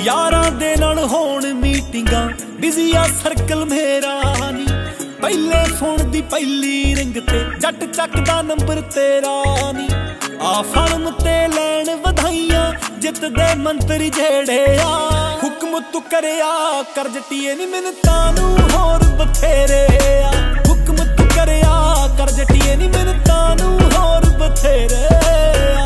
यारां दे नाल होण मीटिंगां बिजी आ सर्कल मेरा नी पहले फोन दी पहली रिंग ते जट चकदा नंबर तेरा नी आ फर्म ते लैण वधाइयां जित दे मंत्री जेड़े आ हुक्म तू करया कर जटिए नी मिन्नतां नूं होर बथेरे आ हुक्म तू करया कर जटिए नी मिन्नतां नूं होर बथेरे आ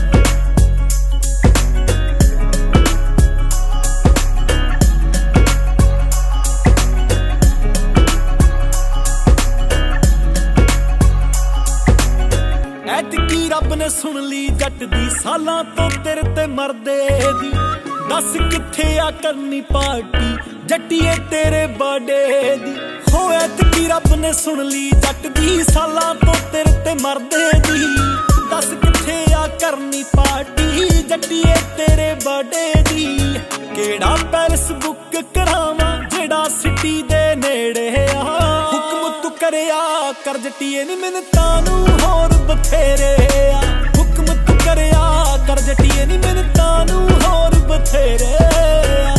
ऐतकी रब ने सुन ली जट दी सालां तो तेरे ते मरदे दी दस किथे आ करनी पार्टी जट्टिए तेरे बर्थडे दी हो ऐतकी रब ने सुन ली जट दी सालां तो तेरे ते मरदे दी दस किथे आ करनी पार्टी जट्टिए तेरे बर्थडे दी केड़ा पैलेस बुक करावां जेड़ा सिटी दे नेड़े आ हुक्म तू करया कर जट्टिए नी मिन्नतां नूं होर बथेरे आ हुक्म तू करया कर जट्टिए नी मिन्नतां नूं होर बथेरे आ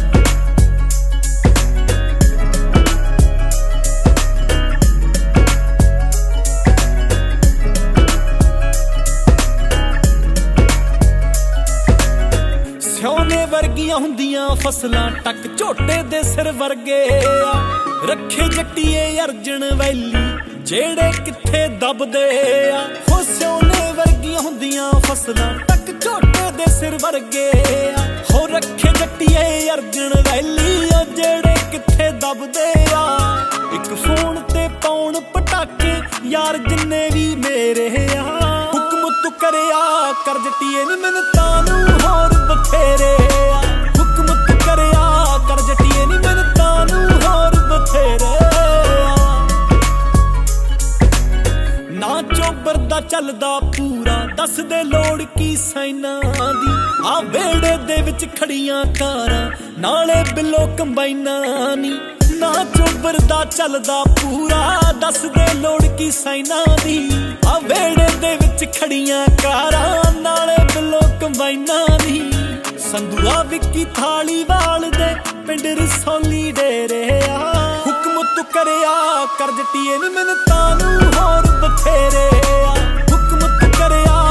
सियोने वर्गियां हुंदियां फसलां टक झोटे दे सिर वर्गे आ रखे जट्टिए अर्जन वैली जेड़े किथे दबदे आ हो सियोने वर्गियां हुंदियां फसलां टक झोटे दे सिर वर्गे आ हो रखे जट्टिए अर्जन वैली जेड़े किथे दबदे आ एक फोन ते पौण पटाके यार जिन्ने भी मेरे आ हुक्म तू करया कर जट्टिए नी मिन्नतां नूं होर बथेरे आ हुक्म तू करया कर जट्टिए नी मिन्नतां नूं होर बथेरे आ ना चोबर दा चलदा पूरा दस दे लोड़ की साइना दी आ वेड़े दे विच खड़ियां कारां नाले बिलो कंबाइना नी ना चोबर दा चलदा पूरा दस दे लोड़ की साइना दी आ वेड़े दे विच खड़ियां कारां नाले बिलो कंबाइना दी संधुआ विक्की थाली वाल दे पिंड रसौली डेरे आ हुक्म तू करया कर जट्टिए नी मिन्नतां नूं होर बथेरे आ हुक्म तू करया